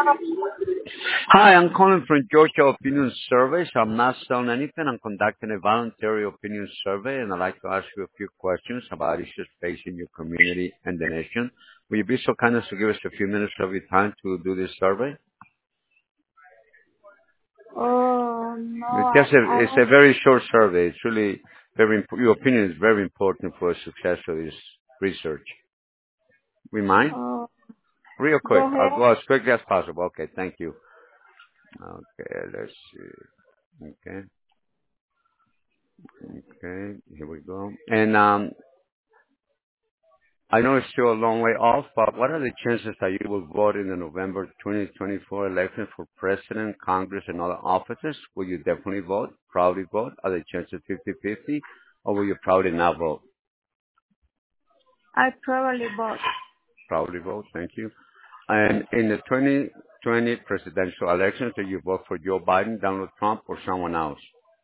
Hi, I'm calling from Georgia Opinion Surveys. I'm not selling anything. I'm conducting a voluntary opinion survey, and I'd like to ask you a few questions about issues facing your community and the nation. Will you be so kind as to give us a few minutes of your time to do this survey? Oh no, It's a very short survey. It's really your opinion is very important for the success of this research. We mind? oh, Real quick. go I'll ahead. go as quickly as possible. Okay, thank you. Okay, let's see. Okay, okay, here we go. And I know it's still a long way off, but what are the chances that you will vote in the November 2024 election for president, Congress, and other offices? Will you definitely vote, proudly vote? Are the chances 50-50, or will you proudly not vote? I probably bought Proudly vote, thank you. And in the 2020 presidential elections, do you vote for Joe Biden, Donald Trump, or someone else?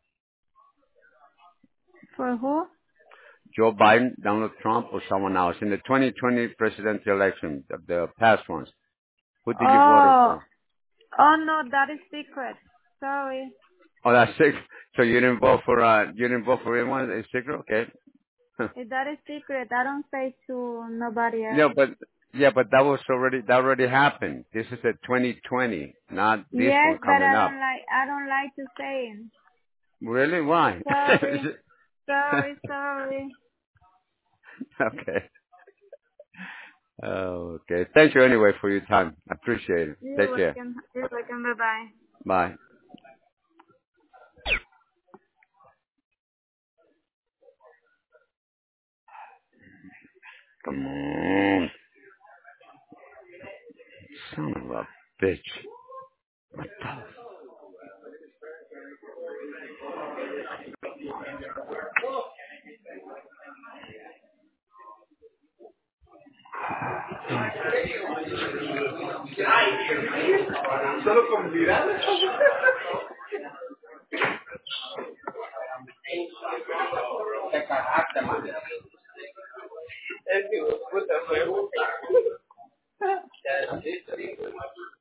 for who? Joe Biden, Donald Trump, or someone else? In the 2020 presidential election, the past ones, who did you vote Oh, for? oh no, that is secret. Sorry. Oh, that's six. So you didn't vote for anyone? It's secret, okay? That is secret. I don't say to nobody Yeah, else. but that already happened. This is a 2020, not this Yes, one but coming up. I don't like to say it. Really? Why? Sorry, sorry. Okay. Oh, okay. Thank you anyway for your time. I appreciate it. You're Take care. welcome. You're welcome. Bye bye. Bye. Come on. Son of a bitch. What the Solo con mirar. Te cagaste, man. Es que, puta, fue.